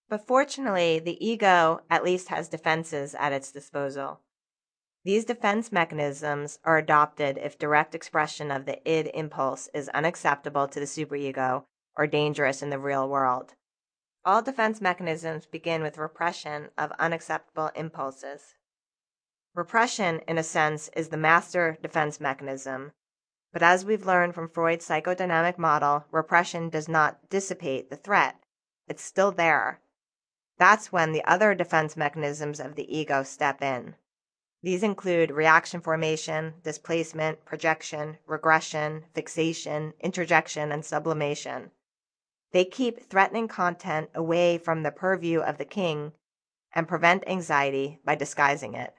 But fortunately, the ego at least has defenses at its disposal. These defense mechanisms are adopted if direct expression of the id impulse is unacceptable to the superego or dangerous in the real world. All defense mechanisms begin with repression of unacceptable impulses. Repression, in a sense, is the master defense mechanism, but as we've learned from Freud's psychodynamic model, repression does not dissipate the threat. It's still there. That's when the other defense mechanisms of the ego step in. These include reaction formation, displacement, projection, regression, fixation, interjection, and sublimation. They keep threatening content away from the purview of the king and prevent anxiety by disguising it.